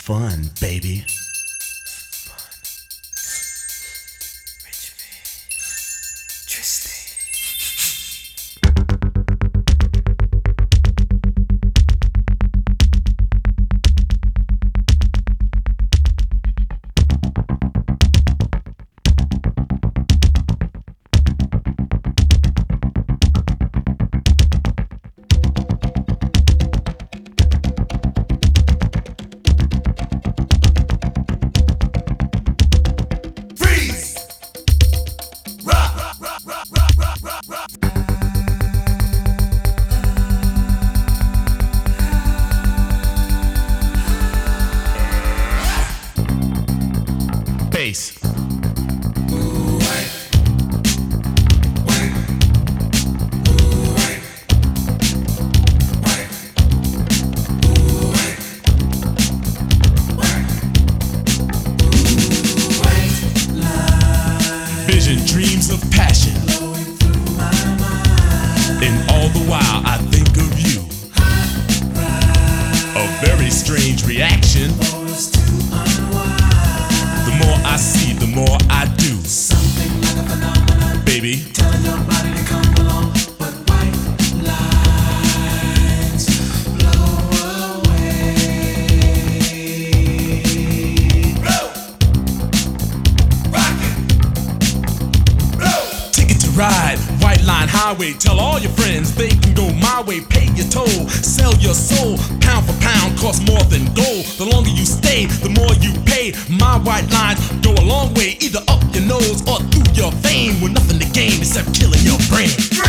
fun, baby. Bass. Vision, dreams of passion, and all the while I think of you. A very strange reaction. The more I see, the more I do. Something like a phenomenon, baby. Telling your body to come along, but white lines blow away. Blow, rockin', blow. Ticket to ride, White Line Highway. Tell all your friends they can go my way. Pay your toll, sell your soul. Pound for pound, costs more than gold. The longer you stay, the more you pay. My white lines go a long way, either up your nose or through your vein, with nothing to gain except killing your brain.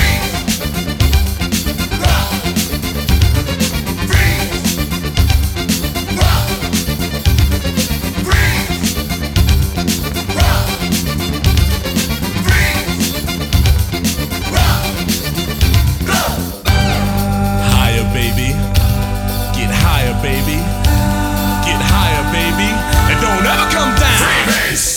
Higher, baby. Get higher, baby. Get higher, baby. And don't ever come down. Freebase.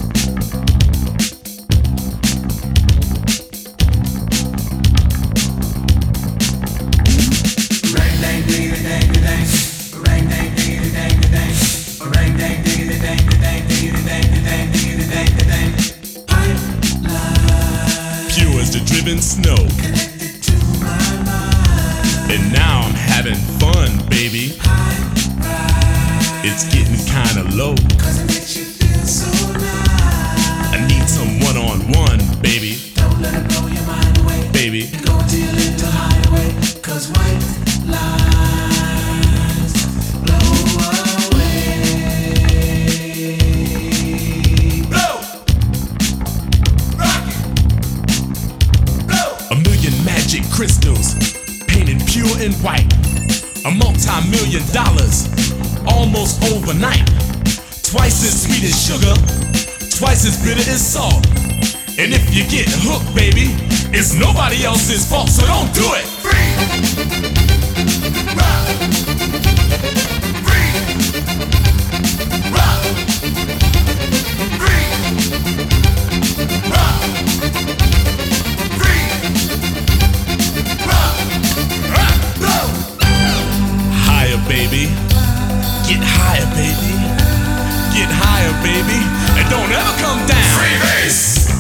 Rang dang diggity dang dang, rang dang diggity dang dang, rang dang diggity dang dang diggity dang dang diggity dang dang. Pipeline Pure as the driven snow. connected to my mind. And now I'm having fun, baby. It's getting kinda low. 'Cause it makes you feel so nice. I need some one-on-one, baby. Don't let it blow your mind away. Baby. Go to your little hideaway. 'Cause white lines blow away. Blow! Rock it! Blow! A million magic crystals, painted pure and white. A multi-million dollars, almost overnight. Twice as sweet as sugar, twice as bitter as salt. And if you get hooked, baby, it's nobody else's fault, so don't do it. Free! Rock! Free! Rock! Free! Rock! Free! Rock! Rock! Blow! Higher, baby. Get higher, baby. Get higher, baby. And don't ever come down. Freebase!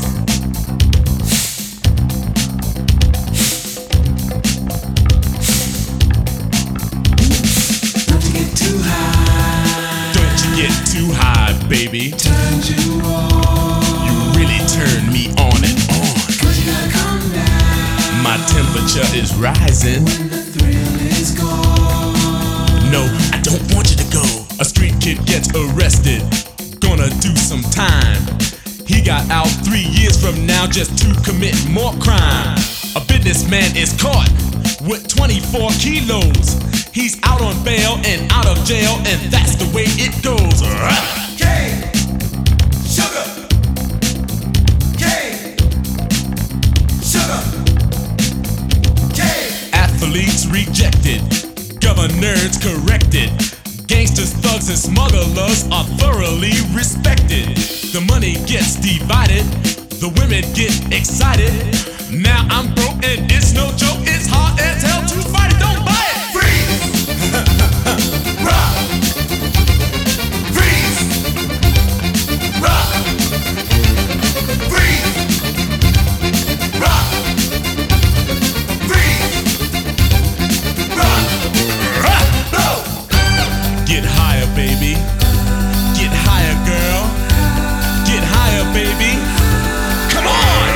Don't you get too high. Don't you get too high, baby. Turn you on. You really turn me on and on. 'Cause you gotta come down. My temperature is rising. When the thrill is gone. No, I don't want you to go. A street kid gets arrested, gonna do some time. He got out 3 years from now just to commit more crime. A businessman is caught with 24 kilos. He's out on bail and out of jail, and that's the way it goes. Cane, sugar, cane, sugar, cane. Athletes rejected, governors corrected. Gangsters, thugs, and smugglers are thoroughly respected. The money gets divided, the women get excited. Now I'm broke and it's no joke, it's hard as hell to fight it, don't buy it! Freeze! Rock! baby. Get higher, girl. Get higher, baby. Come on!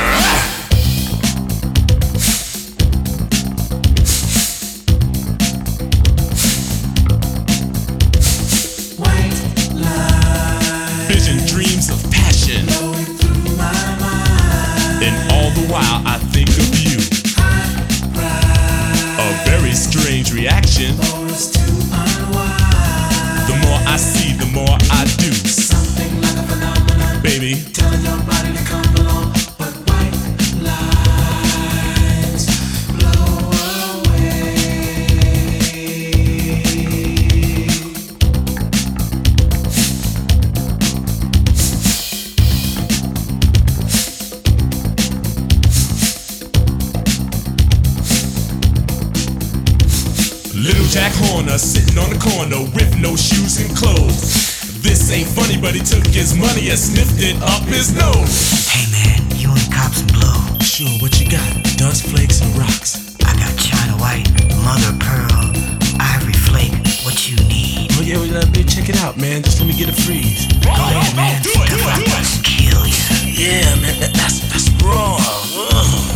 White light Vision, dreams of passion. flowing through my mind. And all the while I think of you. A very strange reaction. For us to unwind. The more I see, the more I do. Something like a phenomenon. Baby, Telling your body to come along. But white lights blow away. Little Jack Horner sitting on the corner with no shoes and clothes. This ain't funny, but he took his money and sniffed it up his nose. Hey man, you want cops and blow? Sure, what you got? Dust flakes and rocks. I got China White, Mother Pearl, Ivory Flake. What you need? Oh yeah, check it out, man. Just let me get a freeze. Go ahead, man. Do it, do it, do it. Kill ya. Yeah, man, that's raw. Ugh.